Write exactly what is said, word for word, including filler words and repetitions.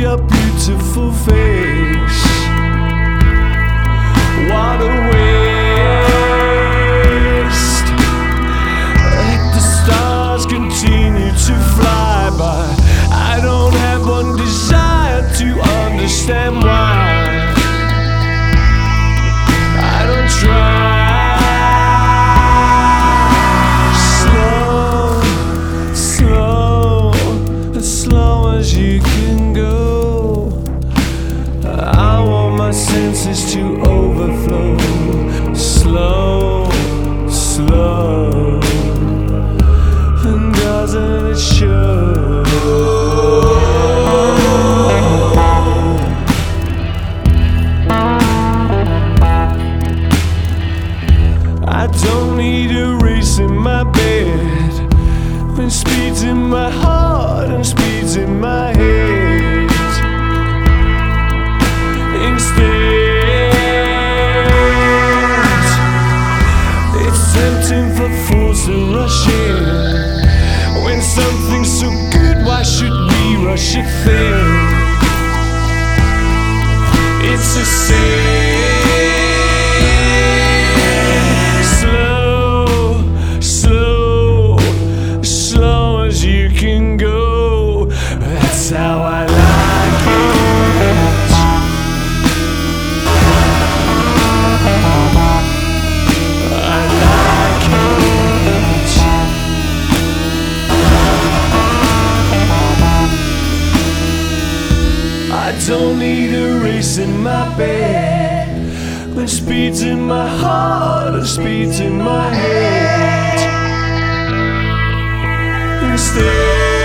your beautiful face. What a waste. Let the stars continue to fly by. I don't have one desire to understand why. I don't try. You can go. I want my senses to overflow. Slow, slow, and doesn't it show? I don't need a race in my bed when speed's in my heart and speed's in my head. Instead, it's tempting for fools to rush in. When something's so good, why should we rush it thin? It's a sin. You can go. That's how I like it. I like it. I don't need a race in my bed when speed's in my heart and speed's in my head. Instead,